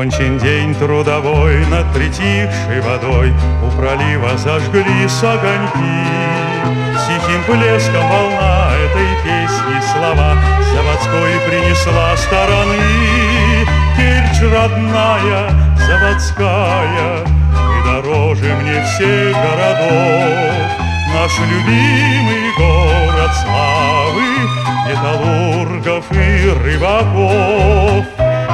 Окончен день трудовой, над притихшей водой у пролива зажглись огоньки. С тихим плеском волна этой песни слова заводской принесла стороны. Керчь родная, заводская, ты дороже мне всех городов. Наш любимый город славы, металлургов и рыбаков.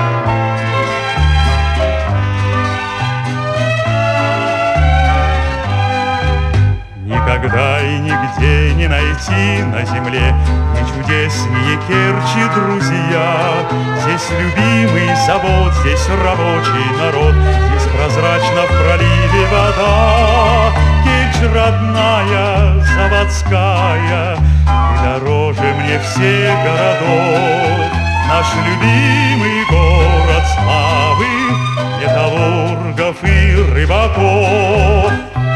Никогда и нигде не найти на земле ни чудеснее Керчи, друзья. Здесь любимый завод, здесь рабочий народ, здесь прозрачно в проливе вода. Керчь родная, заводская, ты дороже мне всех городов. Наш любимый город славы, металлургов и рыбаков.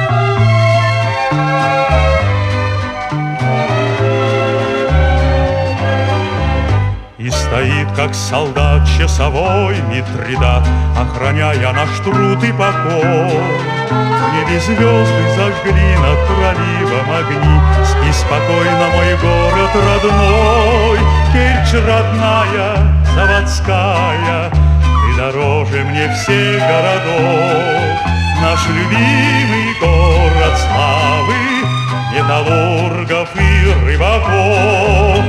И стоит, как солдат часовой Митридат, охраняя наш труд и покой. В небе звезды зажгли над проливом огни. Спи спокойно, мой город родной. Керчь родная, заводская, ты дороже мне всех городов. Наш любимый город славы, металлургов и рыбаков.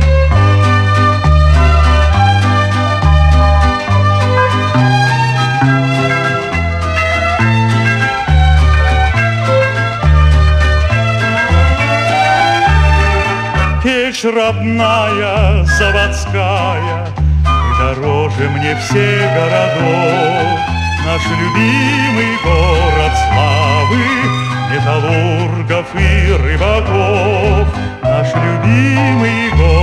Керчь родная, заводская, ты дороже мне всех городов. Наш любимый город славы, металлургов и рыбаков. Наш любимый город